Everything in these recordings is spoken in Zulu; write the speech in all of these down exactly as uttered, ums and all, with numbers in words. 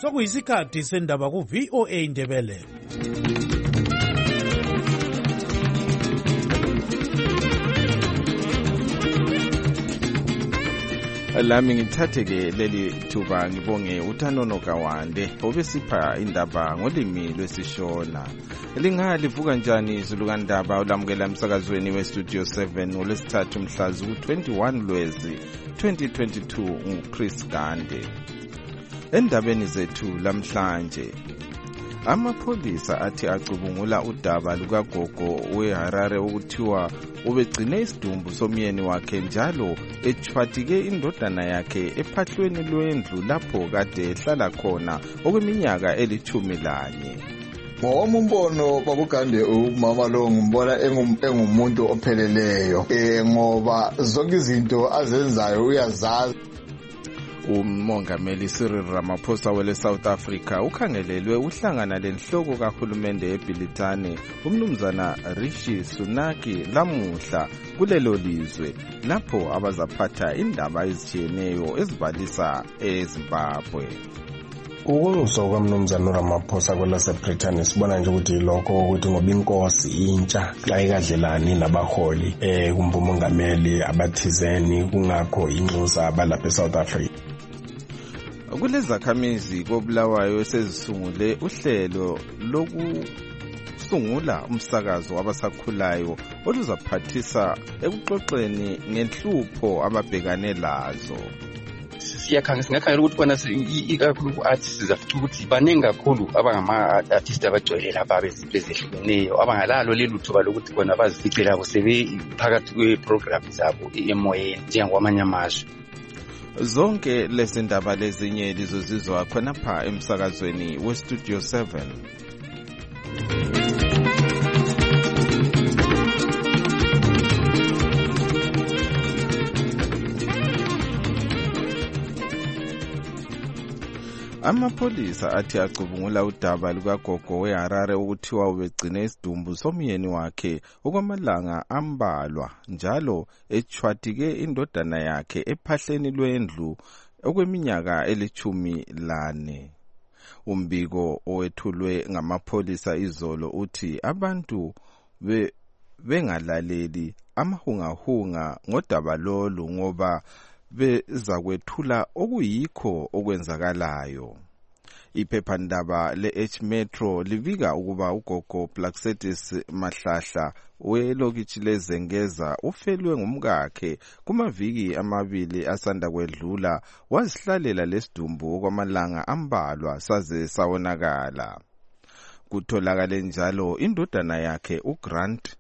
sokuyisikhathi sendaba ku-V O A Indebele. Lami ngithatheke leli thuba ngibonge uThanono Kawande obesipha indaba ngolimi lwesishona. Lingalivuka njani izulu kandaba olamukela emsakazweni weStudio seven ngolwesithathu mhlazi ku-twenty-one Lwezi twenty twenty-two nguChris Gande. Endabeni zethu lamhlanje, amapholisa athi acubungula udaba lukagogo weHarare ukuthiwa ubegcine isidumbu somyeni wakhe njalo echwathike indodana yakhe ephahlweni lwendlu lapho kade ehlala khona okweminyaka elithumi lanye. Ngowami umbono babugande umama lo ngimbona engumuntu opheleleyo eh ngoba zonke izinto azenzayo uyazazi. Umongameli Cyril Ramaphosa wele South Africa ukhangelelwe uhlangana lenhloko kahulumende eBilitane umnumzana Rishi Sunak lamuhla kulelo lizwe lapho abazaphatha indaba ezitshiyeneyo ezibalisa eZimbabwe. Ukunyuswa kwamnumzana Ramaphosa kwelaseBrithani sibona nje ukuthi lokho ukuthi ngoba inkosi intsha xa ikadlelani nabaholi eh kumbumongameli abathizeni kungakho inxusa abalapha eSouth Africa. Kulezakhamizi koBulawayo esezisungule uhlelo lokusungula umsakazo wabasakhulayo oluzaphathisa ekuxoxeni ngenhlupho ababhekane lazo. Siyakhangisa singakhangela ukuthi kona ikakhulu ku-artists sizafica ukuthi baningi kakhulu abangama-artists abagcwele lapha bezehlukeneyo abangalalo leli thuba lokuthi bona bazifice labo sebephakathi kwe-program zabo emoyeni njengokwamanye amazwe. Zonke lezi ndaba lezinye lizozizwa khonapha emsakazweni weStudio seven. Amapholisa athi acubungula udaba lukagogo weHarare ukuthiwa ubegcine isidumbu somyeni wakhe okwamalanga ambalwa njalo echwathike indodana yakhe ephahleni lwendlu okweminyaka elithumi lane. Umbiko owethulwe ngamapholisa izolo uthi abantu be bengalaleli amahungahunga ngodaba lolu ngoba bezakwethula okuyikho okwenzakalayo. Iphephandaba le-H Metro livika ukuba ugogo Plaxetis Mahlahla welokitshi lezengeza ufelwe ngumkakhe kumaviki amabili asanda kwedlula wazihlalela lesidumbu okwamalanga ambalwa saze sawonakala. Kutholakale njalo indodana yakhe uGrant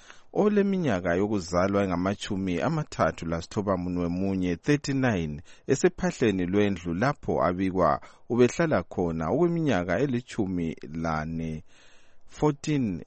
oleminyaka yokuzalwa ngamachumi amathathu lasithoba munwe munye thirty-nine esephahleni lwendlu lapho abikwa ubehlala khona okweminyaka elichumi lane fourteen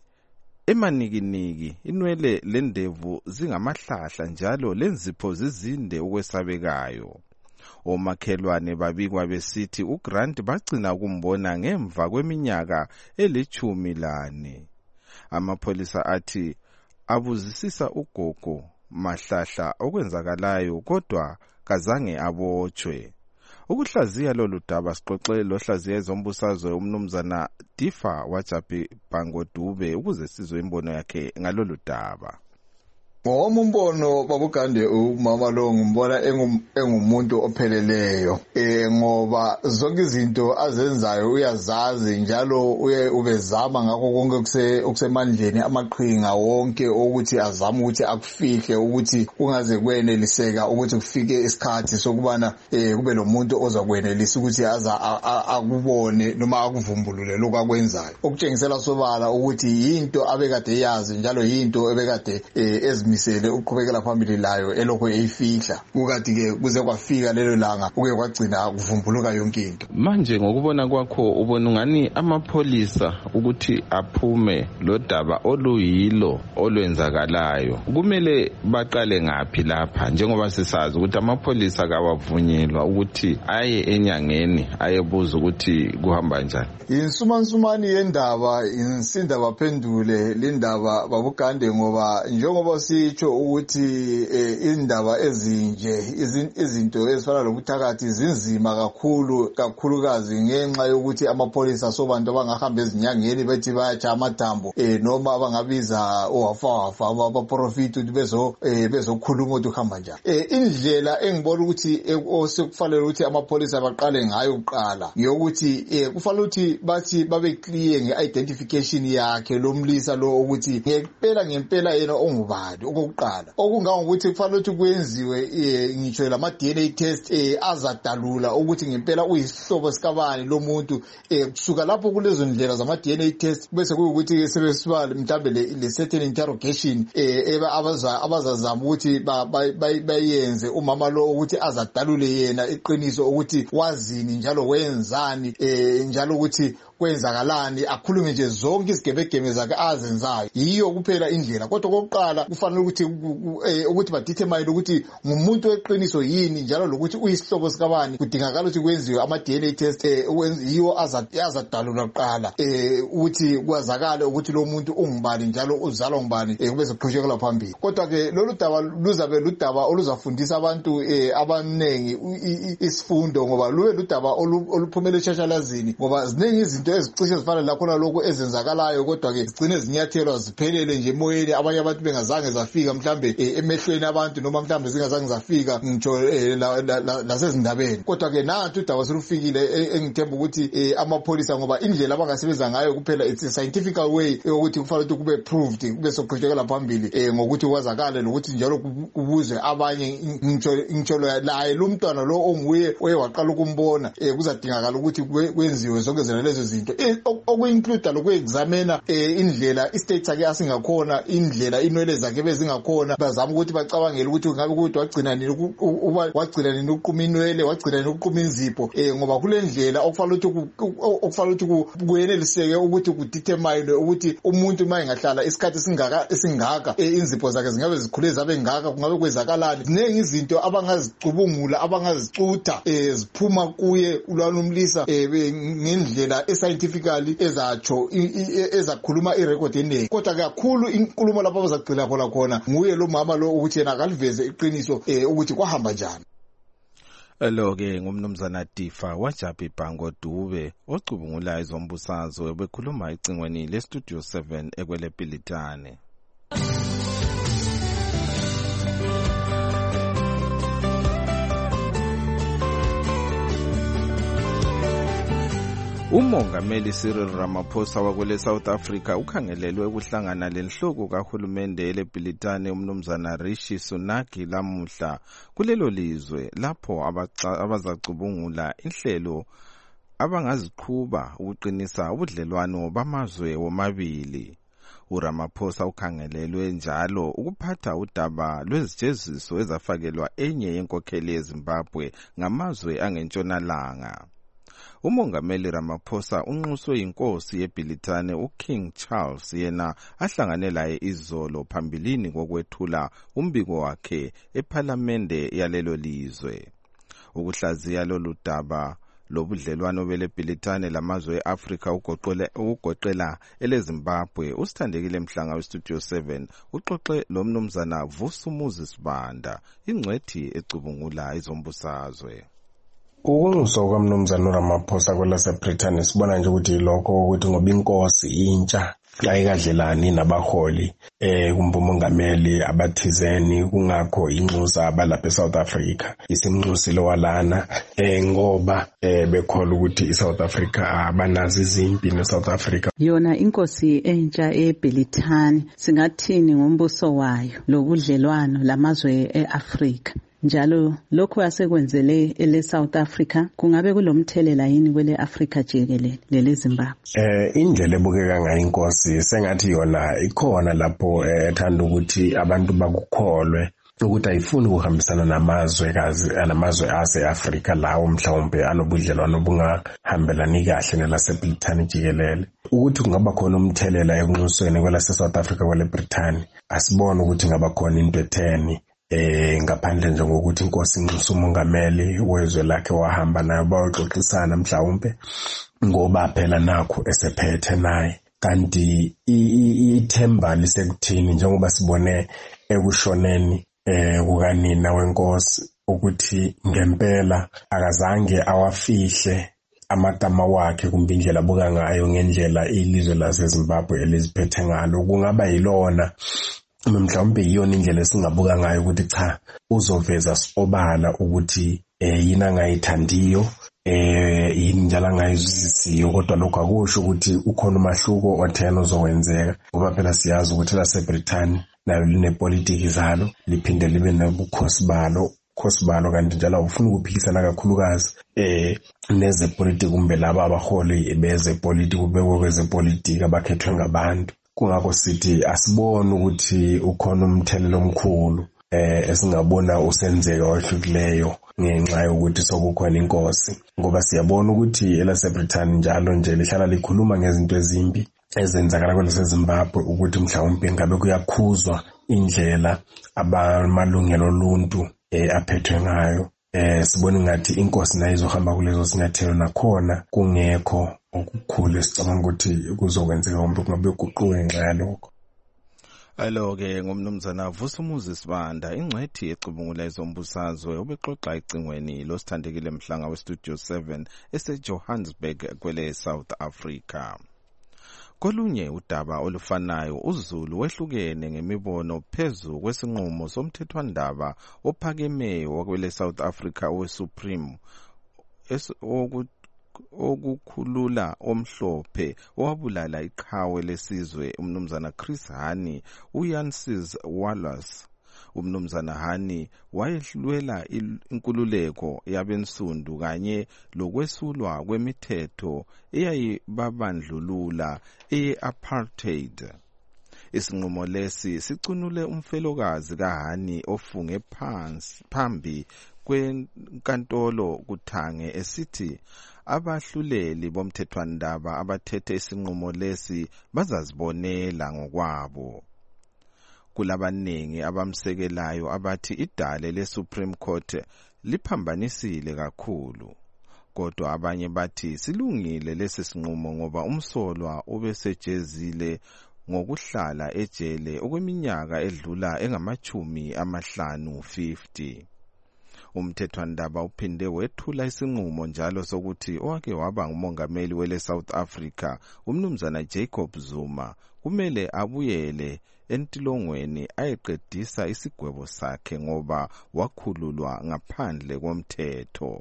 emanikiniki inwele lendevu zingamahlahla njalo lenzipho zizinde ukwesabekayo. Omakhelwane babikwa besithi uGrant bagcina ukumbona ngemva kweminyaka elichumi lane. Amapholisa athi abuzisisa ugogo Mahlahla okwenzakalayo kodwa kazange abotshwe. Ukuhlaziya lolu daba sixoxe lohlaziya ezombusazwe umnumzana Tifa Wajabi Bangodube ukuze sizwe imbono yakhe ngalolu daba. Ngowami umbono babugande umama lo ngimbona engumuntu opheleleyo eh ngoba zonke izinto azenzayo uyazazi njalo uye ubezama ngakho konke kuse okusemandleni amaqhinga wonke ukuthi azama ukuthi akufihle ukuthi kungaze kweneliseka ukuthi kufike isikhathi sokubana eh kube lomuntu ozakwenelisa ukuthi aza akubone noma akuvumbulule lokho akwenzayo okutshengisela sobala ukuthi into abekade yazi njalo into ebekade ezimi misele uqhubekela phambili layo elokho eyifihla ukati ke kuze kwafika lelo langa uke kwagcina kuvumbuluka yonke into. Manje ngokubona kwakho ubona ngani amapholisa ukuthi aphume lo daba oluyilo olwenzakalayo kumele baqale ngapi lapha njengoba sisazi ukuthi amapholisa kawavunyelwa ukuthi aye enyangeni ayebuza ukuthi kuhamba njani. Insumansumani yendaba insinda baphendule lindaba babugande ngoba njengoba si sitsho ukuthi indaba ezinje izinto ezifana lobuthakathi zinzima kakhulu kakhulukazi ngenxa yokuthi amapholisa sobantu abangahamba ezinyangeni bethi bayatsha amathambo eh noma abangabiza owafa wafa abaprofit ukuthi bezo bezokhuluma ukuthi uhamba njani. Eh indlela engibona ukuthi osekufanele ukuthi amapholisa baqale ngayo uqala ngiyokuthi eh kufanele ukuthi bathi babe clear ngeidentification yakhe lomlisa lo ukuthi ngempela ngempela yena ongubani okokuqala. Okungangokuthi kufanele ukuthi kwenziwe ngitsho lama D N A test eh azadalula ukuthi ngempela uyisihlobo sikabani lo muntu eh kusuka lapho kulezo ndlela zama D N A test bese kuyukuthi sebesiba mhlambe le certain interrogation eh abaza abazazama ukuthi bayenze umama lo ukuthi azadalule yena iqiniso ukuthi wazini njalo wenzani eh njalo ukuthi kwenzakalani akhulume nje zonke izigebegeme zakhe azenzayo. Yiyo kuphela indlela. Kodwa kokuqala kufanele ukuthi ukuthi ba determine ukuthi ngumuntu weqiniso yini njalo lokuthi uyisihlobo sikabani kudingakala ukuthi kwenziwe ama D N A test eh yiyo azadalula kuqala eh ukuthi kwazakale ukuthi lo muntu ungubani njalo uzalwa ngubani eh kube soqhubekela phambili. Kodwa ke lolu daba luzabe ludaba oluzafundisa abantu eh abanengi isifundo ngoba lube ludaba oluphumele eshashalazini ngoba ziningi izinto ezicishe zifana lakhona lokho ezenzakalayo kodwa ke zigcine zinyathelwa ziphelele nje emoyeni abanye abantu bengazange zafika mhlambe emehlweni abantu noma mhlambe zingazange zafika ngitsho lasezindabeni. Kodwa ke nathi udaba selufikile engithemba ukuthi amapholisa ngoba indlela abangasebenza ngayo kuphela it's a scientific way ukuthi kufanele ukuthi kube proved kube soqhubekela phambili ngokuthi kwazakale lokuthi njalo kubuzwe abanye ngitsho ngitsho laye lo mntwana lo onguye oyewaqala ukumbona kuzadingakala ukuthi kwenziwe zonke lezo zinto okuinclude lokuexamina indlela istate sakhe asingakhona indlela inwele zakhe bezingakhona bazama ukuthi bacabangele ukuthi ngabe ukuthi wagcina nini wagcina nini uqhuma inwele wagcina nini uqhuma inzipho ngoba kule ndlela okufanele ukuthi okufanele ukuthi kuyeneliseke ukuthi kudetermine ukuthi umuntu mayengahlala isikhathi singaka esingaka inzipho zakhe zingabe zikhule zabe ngaka kungabe kwezakalani. Zinenge izinto abangazicubungula abangazicutha ziphuma kuye ulwanumlisa ngendlela scientifically ezacho ezakhuluma irecord eningi. Kodwa kakhulu inkulumo lapho abazagcila khona khona nguye lo mama lo ukuthi yena akaliveze iqiniso ukuthi kwahamba njani. Lo ke ngumnumzana Difa waJabi Bhango Dube ocubungula izombusazwe bekhuluma icingweni le Studio seven ekwele Pilitane. Umongameli Cyril Ramaphosa wakwele South Africa ukhangelelwe ukuhlangana lenhloko kahulumende leBhilitane umnumzana Rishi Sunak lamuhla kulelo lizwe lapho abazacubungula inhlelo abangaziqhuba ukuqinisa ubudlelwano bamazwe womabili. uRamaphosa ukhangelelwe njalo ukuphatha udaba lwezijeziso ezafakelwa enye yenkokheli yeZimbabwe ngamazwe angentshonalanga. Umongameli Ramaphosa unxuswe inkosi yeBhilitane uKing Charles yena ahlangane laye izolo phambilini kokwethula umbiko wakhe ePhalamende yalelo lizwe. Ukuhlaziya lolu daba lobudlelwano beleBhilitane lamazwe eAfrika ugoqela ugoqela eleZimbabwe usithandekile Mhlanga weStudio seven uxoxe lomnumzana Vusumuzi Sibanda ingcwethi ecubungula izombusazwe. Ukunxuswa kwamnumzana Ramaphosa kwelaseBrithani sibona nje ukuthi lokho ukuthi ngoba inkosi intsha ayikadlelani nabaholi eh kumbumongameli abathizeni kungakho inxusa abalapha eSouth Africa isimnxusile walana eh ngoba eh bekhola ukuthi iSouth Africa abanazi izimpi neSouth Africa. Yona inkosi entsha eBrithani singathini ngombuso wayo lobudlelwano lamazwe eAfrika. Njalo lokho asekwenzele ele South Africa kungabe kulomthelela yini kwele Africa jikelele lele Zimbabwe. Eh indlela ebukeka ngayo inkosi sengathi yona ikhona lapho ethanda ukuthi abantu bakukholwe ukuthi ayifuni ukuhambisana namazwe kazi namazwe ase-Afrika lawo mhlawumbe anobudlelwano obungahambelani kahle nelaseBrithani jikelele. Ukuthi kungaba khona umthelela ekunxusweni kwelase South Africa kwele Brithani asibone ukuthi ngaba khona into etheni eh ngaphandle nje ngokuthi inkosi inxusa umongameli wezwe lakhe wahamba naye bayoxoxisana mhlawumbe ngoba phela nakho esephethe naye kanti ithemba lisekuthini njengoba sibone ekushoneni eh kukanina wenkosi ukuthi ngempela akazange awafihle amagama wakhe kumbe indlela abuka ngayo ngendlela ilizwe laseZimbabwe eliziphethe ngalo. Kungaba yilona mhlawumbe iyona indlela esingabuka ngayo ukuthi cha uzoveza sobala ukuthi eh yina ngayithandiyo eh yini njalo ngayizisiyo, kodwa lokho akusho ukuthi ukhona umahluko othena uzowenzeka, ngoba phela siyazi ukuthi laseBritain nayo linepolitiki zalo liphinde libe nobukhosi balo khosi balo kanti njalo ufuna ukuphikisana kakhulukazi eh nezepolitiki kumbe laba abaholi bezepolitiki kubekwe kwezepolitiki abakhethwe ngabantu. Kungakho sithi asibone ukuthi ukhona umthelelo omkhulu eh esingabona usenzeka ohlukileyo ngenxa yokuthi sokukhona inkosi, ngoba siyabona ukuthi elaseBritain njalo nje lihlala likhuluma ngezinto ezimbi ezenzakala kwelaseZimbabwe ukuthi mhlawumbe ngabe kuyakhuzwa indlela abamalungelo oluntu eh aphethwe ngayo. Eh sibona ngathi inkosi nayo izohamba kulezo sinyathelo, nakhona kungekho okukhulu esicabanga ukuthi kuzokwenzeka kumbe kungabe kuguquke ngenxa yalokho. Alo-ke ngumnumzana Vusumuzi Sibanda, ingcwethi ecubungula ezombusazwe ubexoxa ecingweni losithandekile mhlanga westudio seven eseJohannesburg kwele South Africa. Kolunye udaba olufanayo uZulu wehlukene ngemibono phezu kwesinqumo somthethwandaba ophakemeyo wakwele South Africa oweSupreme okukhulula omhlophe owabulala iqhawe lesizwe umnumzana Chris Hani uYansis Wallace. Umnumzana Hani wayehluleka inkululeko yabensundu kanye lokwesulwa kwemithetho eyayibabandlulula e-apartheid. Isinqumo lesi sicunule umfelokazi kaHani ofunge phansi phambi kwenkantolo kuthange esithi abahluleli bomthethwandaba abathethe isinqumo lesi bazazibonela ngokwabo. Kulabaningi abamsekelayo abathi idale leSupreme Court liphambanisile kakhulu, kodwa abanye bathi silungile lesi sinqumo ngoba umsolwa ubesejezile ngokuhlala ejele okweminyaka edlula engamachumi amahlanu fifty. Umthethwandaba uphinde wethula isinqumo njalo sokuthi owake waba ngumongameli wele South Africa umnumzana Jacob Zuma kumele abuyele entilongweni ayeqedisa isigwebo sakhe ngoba wakhululwa ngaphandle komthetho.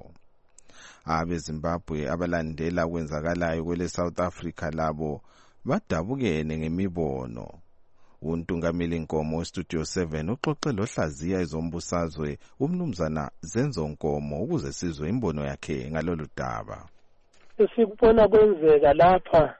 AbeZimbabwe abalandela kwenzakalayo kwele South Africa labo badabukene ngemibono. Untungameli Nkomo westudio seven uxoxe lohlaziya ezombusazwe umnumzana Zenzo Nkomo ukuze sizwe imbono yakhe ngalolu daba. Esikubona kwenzeka lapha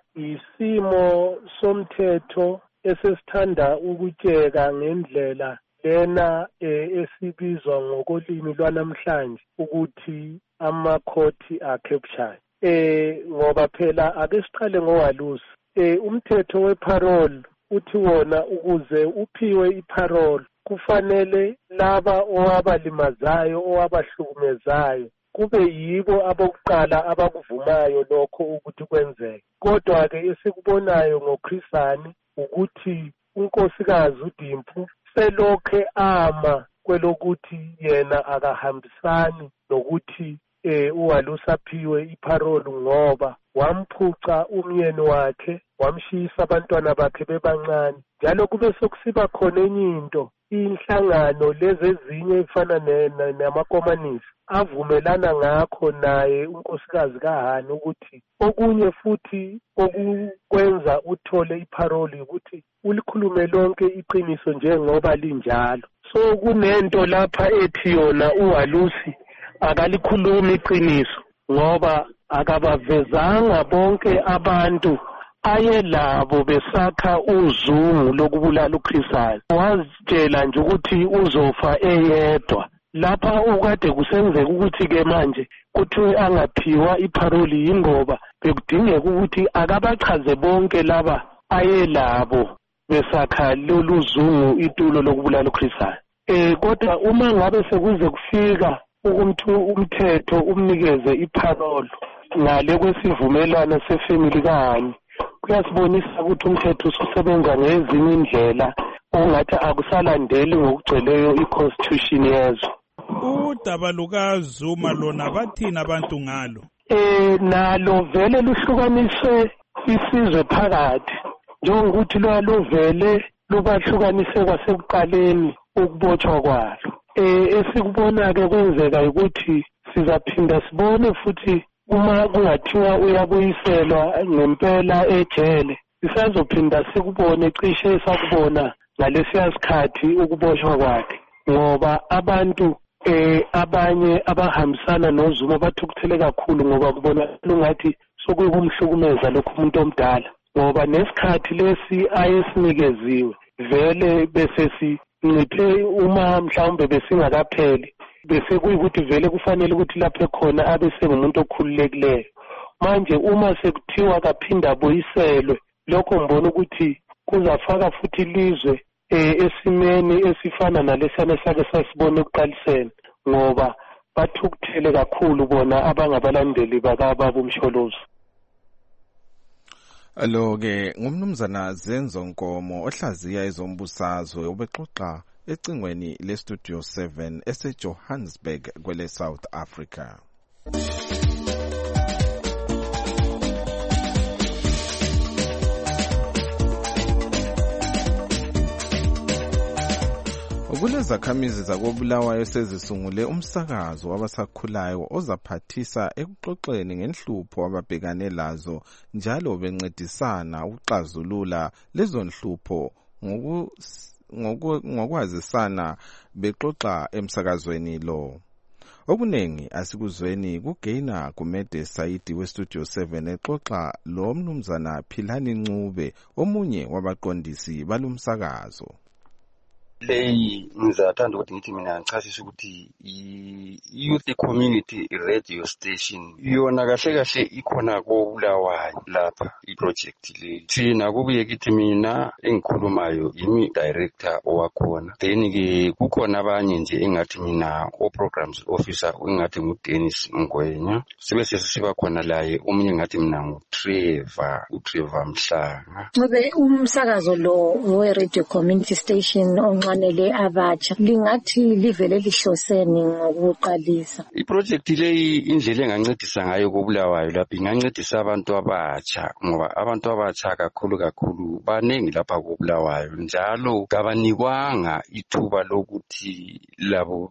isimo somthetho esesithanda ukutsheka ngendlela lena esibizwa ngokolimi lwanamhlanje ukuthi amakhoti acapture. Eh ngoba phela ake siqale ngowalusi. Eh umthetho weparole uthi wona ukuze uphiwe iparole kufanele laba owabalimazayo owabahlukumezayo kube yibo abokuqala abakuvumayo lokho ukuthi kwenzeke. Kodwa ke esikubonayo ngoChrisani ukuthi unkosikazi uDimpu selokhe ama kwelokuthi yena akahambisani nokuthi eh uwalusa phiwe iparole ngoba wamphuca umyeni wakhe wamshisa abantwana bakhe bebancane. Njalo kube sokusiba khona enye into inhlangano lezi ezinye efana namakomanisi avumelana ngakho naye unkosikazi kaHani ukuthi okunye futhi okukwenza uthole iparole ukuthi ulikhulume lonke iqiniso njengoba linjalo. So kunento lapha ethi yona uWalusi akalikhuluma iqiniso ngoba akabavezanga bonke abantu ayelabo besakha uzungu lokubulala uChrisani. Wazitshela nje ukuthi uzofa eyedwa. Lapha ukade kusenzeka ukuthi ke manje kuthiwe angaphiwa iparole ingoba bekudingeka ukuthi akabachaze bonke laba ayelabo besakha lolu zungu itulo lokubulala uChrisani. Eh kodwa uma ngabe sekuze kufika ukuthi umthetho umnikeze iparole ngale kwesivumelano sefamily kaHani, kuyasibonisa ukuthi umthetho usebenza ngezinye indlela ongathi akusalandeli ngokugcweleyo i-constitution yezwe. Udaba lukaZuma lona bathina abantu ngalo? Eh nalo vele luhlukanise isizwe phakathi. Njengokuthi lo vele lubahlukanise kwasekuqaleni ukubotshwa kwalo. Eh esikubona ke kwenzeka ukuthi sizaphinda sibone futhi uma kungathiwa uyabuyiselwa ngempela ejele. Sisazophinda sikubone cishe sakubona ngalesiya sikhathi ukuboshwa kwakhe ngoba abantu eh abanye abahambisana noZuma bathukuthele kakhulu ngoba kubona lungathi sokuyikumhlukumeza lokho umuntu omdala ngoba nesikhathi lesi ayesinikeziwe vele bese sinciphe uma mhlawumbe besingakapheli bese kuyikuthi vele kufanele ukuthi lapha khona abe sengumuntu okhululekileyo. Manje uma sekuthiwa kaphinda boyiselwe lokho ngibona ukuthi kuzafaka futhi ilizwe esimeni esifana nalesana sake sasibone ekuqaliseni ngoba bathukuthele kakhulu bona abangabalandeli bakababa uMsholozi. Alo ke ngumnumzana Zenzo Nkomo ohlaziya ezombusazwe ubexoxa ecingweni le Studio seven ese Johannesburg kwele South Africa. Kulezakhamizi zakobulawayo sezisungule umsakazo wabasakhulayo ozaphathisa ekuxoxeni ngenhlupho ababhekane lazo njalo bencedisana ukuxazulula lezo nhlupho ngokwazisana bexoxa emsakazweni lo. Okunengi asikuzweni kuGaina Gumede Saidi we Studio seven exoxa lo mnumzana Philani Ncube omunye wabaqondisi balumsakazo. Leyi ngizathanda ukuthi ngithi mina ngichasisa ukuthi i-youth community radio station yona kahle kahle ikhona koBulawayo lapha iproject le. Thina kubuye kithi mina engikhulumayo yimi director owakhona. Then ke kukhona abanye nje engathi mina o programs officer engathi nguDennis Ngwenya. Sibe sesiba khona laye omunye engathi mina nguTrevor, uTrevor Mhlanga. Ngobe umsakazo lo we radio community station onxanele abatsha lingathi livele lihloseni ngokuqalisa. Iproject leyi indlela engancedisa ngayo koBulawayo lapha ingancedisa abantu abatsha ngoba abantu abatsha kakhulu kakhulu banengi lapha koBulawayo njalo kabanikwanga ithuba lokuthi labo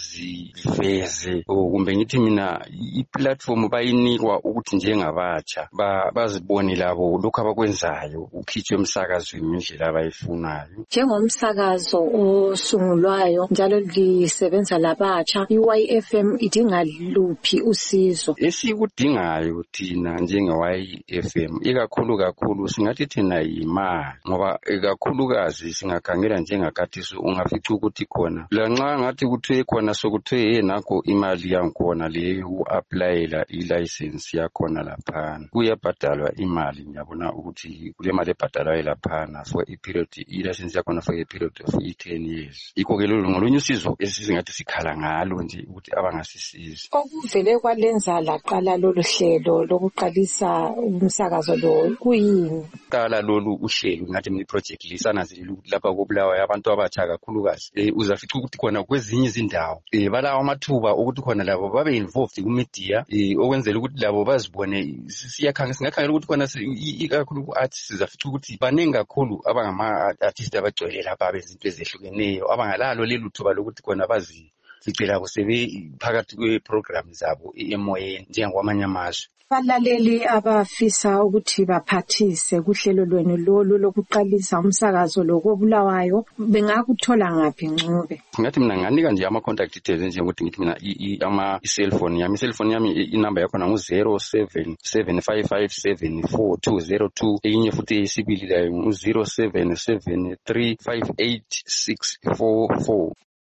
baziveze kumbe ngithi mina iplatform bayinikwa ukuthi njengabatsha bazibone labo lokho abakwenzayo ukhitshwe emsakazweni indlela abayifunayo. Njengomsakazo osungulwayo njalo lisebenza labatsha i-Y F M idinga luphi usizo? Esikudingayo thina njenge-Y F M ikakhulu kakhulu singathi thina yimali ngoba kakhulukazi singakhangela njengakathi ungafica ukuthi khona lanxa ngathi kuthiwe khona sokuthiwe yenakho imali yankhona leyo u-aplayela i-license yakhona laphana kuyabhadalwa imali ngiyabona ukuthi kule mali ebhadalwayo laphana for i-period i-license yakhona for i-period of ten years. Ikho ke lolu ngolunye usizo esisingathi sikhala ngalo nje ukuthi abangasisizi. Okuvele kwalenza laqala lolu hlelo lokuqalisa umsakazo lo kuyini? Qala lolu uhlelo ngathi mina iproject lisanazile ukuthi lapha koBulawayo abantu abatsha kakhulukazi eh uzafica ukuthi khona kwezinye izindawo eh balawa amathuba ukuthi khona labo babe involved ku media eh okwenzela ukuthi labo bazibone siyakhanga singakhangela ukuthi khona ikakhulu ku artists sizafica ukuthi banengi kakhulu abangama artists abagcwele lapha bezinto ezehlukeneyo abangalalo lelu thuba lokuthi khona bazi sicela kusebe phakathi kweprogram zabo emoyeni njengokwamanye amazwe. Balaleli abafisa ukuthi baphathise kuhlelo lwenu lolu lokuqalisa umsakazo lo koBulawayo bengakuthola ngaphi Ncube? Ngathi mina nganika nje ama contact details nje ukuthi ngithi mina ama cellphone yami cellphone yami inamba yakho na zero seven seven five five seven four two zero two enye futhi isibili la ngu zero seven seven three five eight six four four.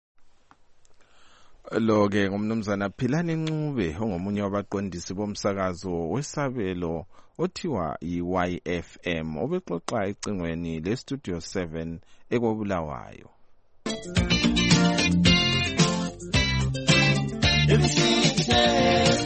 Lo ke ngumnumzana Philani Ncube ongomunye wabaqondisi bomsakazo wesabelo othiwa i-Y F M obexoxa ecingweni le Studio seven ekoBulawayo.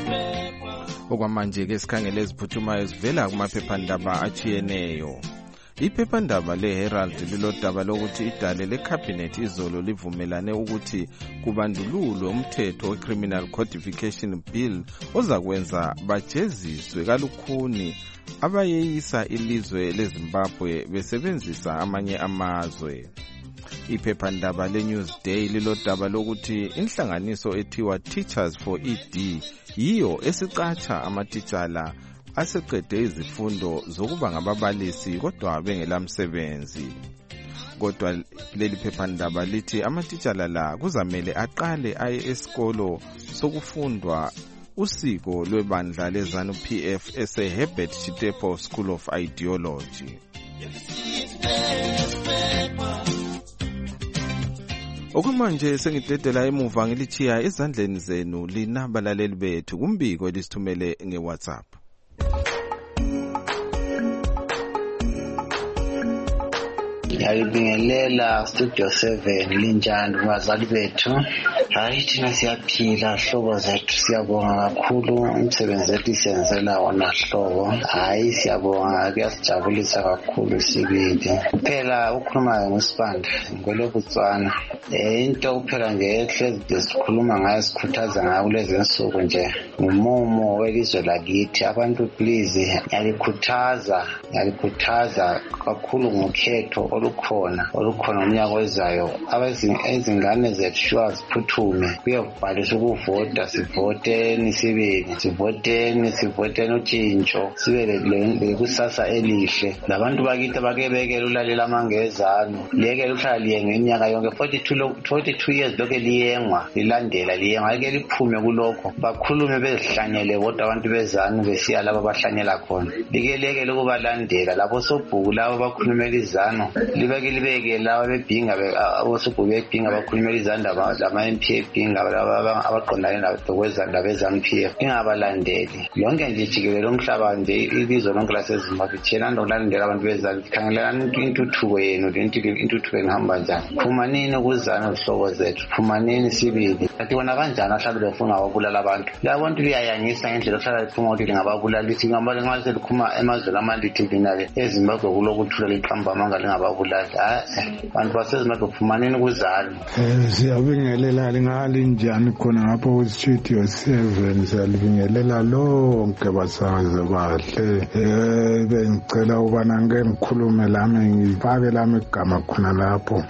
Okwamanje ke sikhangele iziphuthumayo zivela kumaphephandaba achiyeneyo. Iphephandaba leHerald lilodaba lokuthi idale leCabinet izolo livumelane ukuthi kubandululwe umthetho weCriminal Codification Bill ozakwenza bajeziswe kalukhuni abayeyisa ilizwe leZimbabwe besebenzisa amanye amazwe. Iphephandaba leNewsday lilodaba lokuthi inhlanganiso ethiwa Teachers for E D yiyo esiqatsha amatitshala aseqede izifundo zokuba ngababalisi kodwa bengelamsebenzi. Kodwa leli phephandaba lithi amatitshala la kuzamele aqale aye esikolo sokufundwa usiko lwebandla leZANU P F ese-Herbert Chitepo School of Ideology. Okumanje sengidedela emuva ngilichiya ezandleni zenu linamba laleli bethu kumbiko elisithumele ngeWhatsApp. Ngiyabingelela Studio seven linjani bazali bethu. Hayi thina siyaphila hlobo zethu siyabonga kakhulu umsebenzi ethu siyenzela wona hlobo. Hayi siyabonga kuyasijabulisa kakhulu sibili. Kuphela ukhuluma ngosibanda ngolokutswana. Eh into kuphela nje ehlezi sikhuluma ngayo sikhuthaza ngayo kulezi nsuku nje. Ngumomo welizwe lakithi abantu please ngiyalikhuthaza ngiyalikhuthaza kakhulu ngokhetho olukhona olukhona umnyaka ozayo abazingane zethu sure ziphuthume kuyobhalisa ukuvota sivoteni sibili sivoteni sivoteni utshintsho sibe lekusasa elihle labantu bakithi bakebekela ulalela amangezano liyeke uhlala liye ngeminyaka yonke forty-two years lokho liyengwa lilandela liyengwa ake liphume kulokho bakhulume bezihlanyele bodwa abantu bezanu besiya laba bahlanyela khona likeleke lokubalandela lapho sobhuku labo bakhulumela izano libeke libeke lawa bebhinga abosobhuku bebhinga bakhulumela izandaba lama M P ebhinga abaqondane nabezokwezandaba beZANU P F ingabalandeli yonke nje jikelele umhlaba nje ilizwe lonke laseZimbabwe thina ndolandela abantu bezanu khangelelani intuthuko yenu intuthuko engihamba njani phumanini kuzana uhlobo zethu phumanini sibili athi wona kanjani ahlale befuna ukubulala abantu labantu liyayanyisa ngendlela ohlala liphuma ukuthi lingababulala lithi ngamali nxa selikhuma emazweni amalithi binale eZimbabwe kulokuthula liqamba amanga lingababulala abantu baseZimbabwe phumanini kuzana. Siyabingelela lingali njani khona ngapha ku-Studio seven siyalibingelela lonke basazi bahle eh bengicela ubana ngeke ngikhulume lami ngifake lami igama khona lapho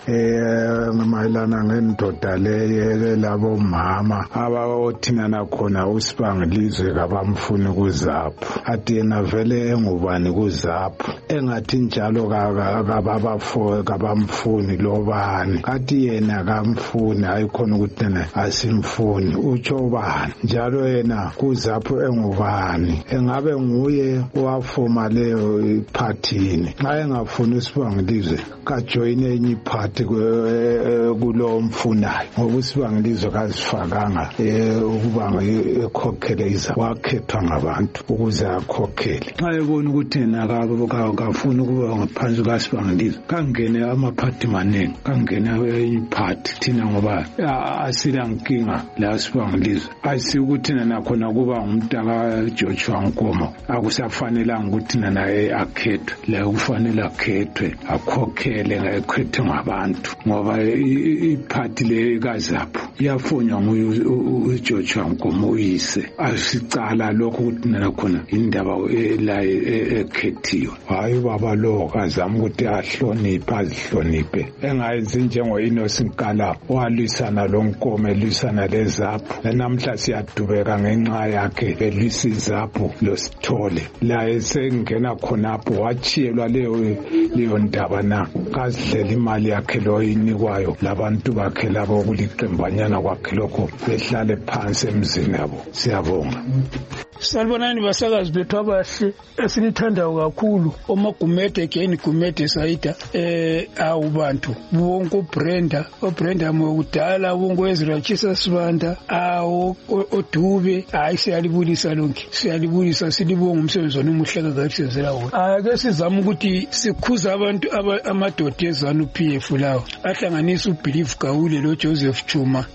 eh mayelana ngendoda leye labo mama abawothina nakhona usibangilizwe kabamfuni kuZAPU athi yena vele engubani kuZAPU engathi njalo kababafo kabamfuni lobani athi yena kamfuni ayikhona ukuthi na asimfuni utsho bani njalo yena kuZAPU engubani engabe nguye owafoma leyo partyini xa engafuni usibangilizwe kajoyine enye party kulo mfunayo ngoba usibangilizwe kasifakanga ukubanga ekhokhele iza wakhethwa ngabantu ukuze akhokhele xa ebona ukuthi yena kafuni ukuba ngaphansi kasibangilizwe kangene amaphathi maningi kangene enye party thina ngoba asila nkinga la sibangilizwe ayisi ukuthi nakhona kuba ngumntaka Joshua Nkomo akusafanelanga ukuthi naye akhethwe la kufanele akhethwe akhokhele ngekhethe ngabantu ngoba iphathi le kaZAPU yafunywa nguJoshua Nkomo uyise asicala lokho ukuthi nakhona indaba la ekhethiwe hayi baba lo kazama ukuthi ahloniphe azihloniphe engayenzi njengo Innocent Kala walwisana lo Nkomo elwisana leZAPU namhla siyadubeka ngenxa yakhe elwisa iZAPU lo Sithole la esengena khonapho wachiyelwa leyo leyo ndaba na kazidlela imali yakhe lo inikwayo labantu bakhe labo kuliqembanyana kwakhe lokho behlale phansi emzini yabo siyabonga. Salibonani basakazi bethu abahle esinithandayo kakhulu omagumede again gumede sayida eh awubantu bonke uBrenda uBrenda mokudala bonke Ezra Chisa Sibanda awu oDube hayi siyalibulisa lonke siyalibulisa silibonga umsebenzi omuhle kakusenzela wona ake sizama ukuthi sikhuza abantu amadoda eZANU P F lawo ahlanganisa uBelieve Gawule lo Joseph Chuma lo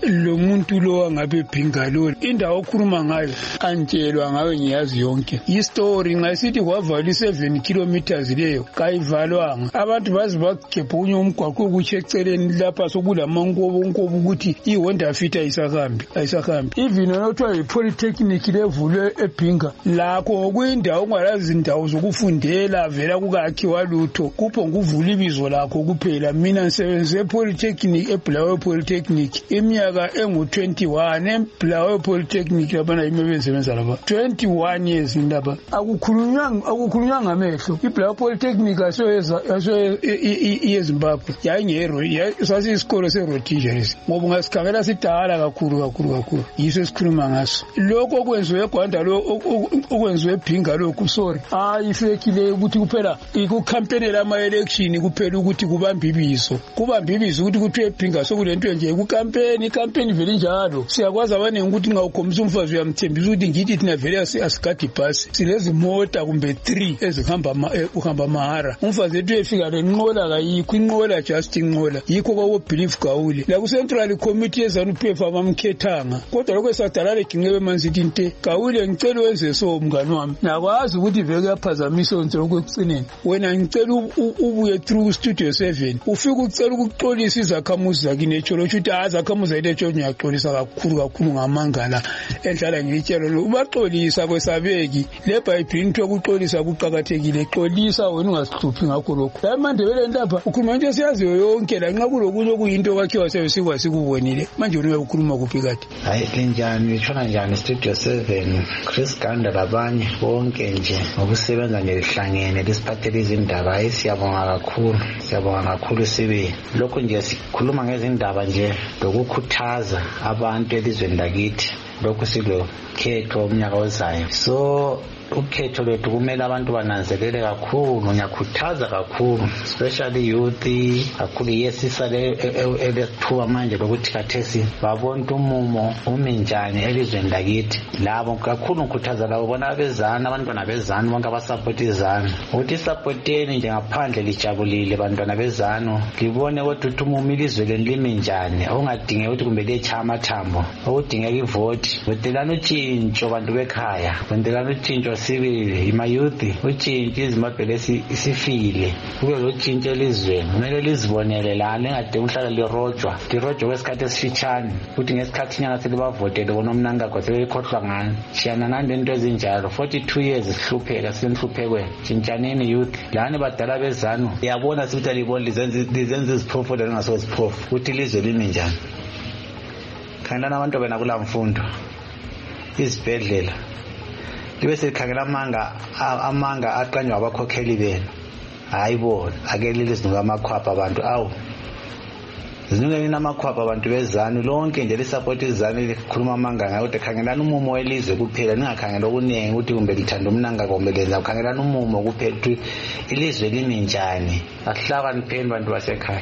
umuntu lo angabe ephinga lo indawo okhuluma ngayo antshelwa ngayo ngiyazi yonke istory ngasithi kwavala i-seven kilometers leyo kayivalwanga abantu bazi bagebha unye umgwaqo ukuthi eceleni lapha sokulamankobo nkobo ukuthi i-Honda Fit ayisahambi ayisahambi even nothiwa yi-polytechnic levulwe ephinga lakho kuyindawo ongalazi indawo zokufundela vela kukakhiwa lutho kupho nguvula ibizo lakho kuphela mina ngisebenze e-polytechnic eBulawayo Polytechnic iminyaka engu twenty-one eBulawayo Polytechnic labana imebenzebenza laba twenty-one years indaba akukhulunywanga akukhulunywanga amehlo iBulawayo Polytechnic asoyeza aso eZimbabwe yayingero sasi isikolo seRotijers ngoba ngasikhangela sidala kakhulu kakhulu kakhulu yiso esikhuluma ngaso lokho kwenziwe eGwanda lo okwenziwe ePhinga lokhu sorry hayi fekile ukuthi kuphela ikukhampenela ama election kuphela ukuthi kubamba ibizo kubamba ibizo ukuthi kuthi ePhinga sokulento nje kukampeni campaign vele njalo siyakwazi abanenge ukuthi ngawukhombisa umfazi uyamthembisa ukuthi ngithi thina vele asigadi bus silezi mota kumbe three ezihamba uhamba mahara umfazi ethu efika lenqola kayikho inqola just inqola yikho kwawo believe Gawule la ku Central Committee yeZANU-P F abamkhethanga kodwa lokho esadala leginqebe manzithi inte Gawule ngicela wenze so mngani wami nakwazi ukuthi vele yaphazamisa onke lokugcineni wena ngicela ubuye through studio seven ufika ucela ukuxolisa izakhamuzi zakini echolo ukuthi azakhamuzi ayethe ngiyaxolisa kakhulu kakhulu ngamangala endlala ngitshelo lo ubaxolisa kwesabeki le Bible into yokuxolisa kuqhakathekile exolisa wena ungasihluphi ngakho lokho la mandebele ndapha ukhuluma into siyaziyo yonke la nxa kulokunye okuyinto kwakhiwa sesikwa sikubonile manje wena ukhuluma kuphi kade hayi linjani itshona njani studio seven Chris Ganda labanye bonke nje ngokusebenza ngelihlangene lisiphathele izindaba esiyabonga kakhulu siyabonga kakhulu sibe lokho nje sikhuluma ngezindaba nje lokukhuthaza abantu elizweni lakithi lokho silo khetho umnyaka ozayo so ukhetho lwethu kumele abantu bananzelele kakhulu ngiyakhuthaza kakhulu especially youth kakhulu yesisale elethuba manje lokuthi kathesi babona umumo uminjani elizweni lakithi labo kakhulu ngikhuthaza labo bona abezana abantwana bezana bonke abasupport izana ukuthi supporteni nje ngaphandle lijabulile abantwana bezana libone ukuthi umumo ilizwe liminjani ungadinge ukuthi kumbe lecha amathambo ukudingeka ivote wedelana utshintsho bantu bekhaya wendelana utshintsho sibili ima youth utshintsho izimbabwe isifile kube lo tshintsho elizweni kumele lizibonele la lengade uhlala lirojwa lirojwa kwesikhathi esifitshane ukuthi ngesikhathi nyanga selibavotele bona umnanga kwase ikhohlwa ngani shiyana nande into ezinjalo forty-two years sihlupheka sinhluphekwe tshintshaneni youth lani badala bezanu yabona sithi alibona lizenze lizenze iziphofu lengaso iziphofu ukuthi ilizwe limi njani khangelana abantu bena kula mfundo izibhedlela libe selikhangela amanga amanga aqanywa abakhokheli benu hayibo ake lilizinuka amakhwapha abantu awu zinuke namakhwapha abantu bezanu lonke nje lisupport izanu likhuluma amanga ngayo ukuthi khangelana umumo welizwe kuphela ningakhangela okunengi ukuthi kumbe lithanda umnanga kumbe lenza khangelana umumo kuphela ukuthi ilizwe limi njani ahlakaniphe bantu basekhaya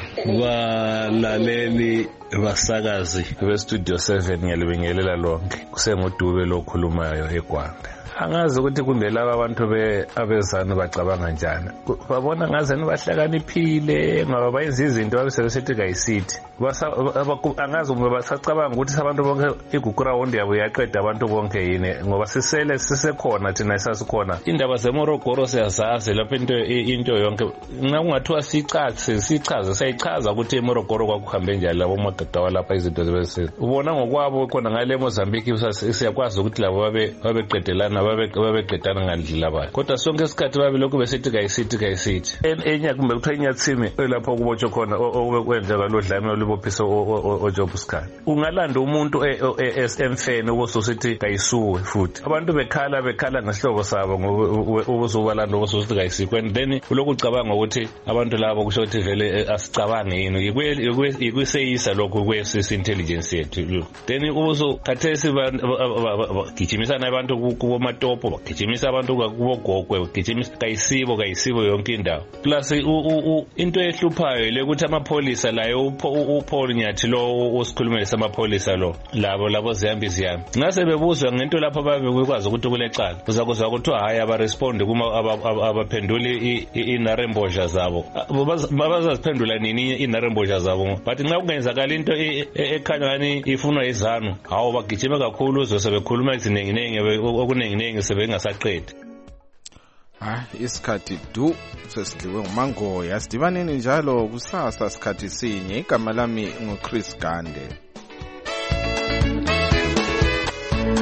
balaleli basakazi bestudio seven ngiyalibingelela lonke kusengodube lokhulumayo eGwanda angazi ukuthi kumbe laba abantu be abezana bacabanga njani babona ngazeni bahlakaniphile ngoba bayenza izinto abasebesithi kayisithi angazi kumbe basacabanga ukuthi abantu bonke igugurawundi yabo yaqeda abantu bonke yini ngoba sisele sisekhona thina sasikhona indaba zeMorogoro siyazazi lapho into into yonke ngakungathiwa sicaze sichaze sayichaza ukuthi eMorogoro kwakuhambe njani labo magagawa lapha izinto zebese ubona ngokwabo khona ngale Mozambique siyakwazi ukuthi labo babe babeqedelana babeqedana ngandlela bayo kodwa sonke isikhathi babe lokhu besithi kayisithi kayisithi enya kumbe kuthiwa inyatsimi lapho kubotshwe khona okwenzeka lodlame olubophisa oJob Skhane ungalanda umuntu emfene ubososithi kayisuwe futhi abantu bekhala bekhala ngesihlobo sabo ngobuzobalanda ubososithi kayisikho and then ulokucabanga ukuthi abantu labo kusho ukuthi vele asicabange yini yikuseyisa lokho kwesisi intelligence yethu then ubuzo khathesi gijimisana abantu kubo amatopo bagijimisa abantu kubogogwe bagijimisa kayisibo kayisibo yonke indawo plus into ehluphayo le ukuthi amapholisa layo uPaul Nyathi lo osikhulumele samapholisa lo labo labo zihamba iziyami ngase bebuzwa ngento lapha babekwazi ukuthi kulecala uzakuzwa ukuthi hayi aba respond kuma abaphenduli inarembozha zabo bazaziphendula nini inarembozha zabo but nxa kungenzakala into ekhanya ngani ifunwa izanu hawo bagijima kakhulu uzosebekhuluma izinenginenge okunenginenge sebengasaqedi. Ah, isikhathi du sesidliwe ngumangoya sidibaneni njalo kusasa sikhathi sinye igama lami nguChris Gande.